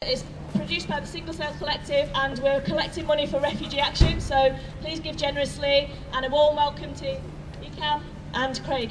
is produced by the Single Cell Collective, and we're collecting money for Refugee Action, so please give generously, and a warm welcome to Ikam and Craig.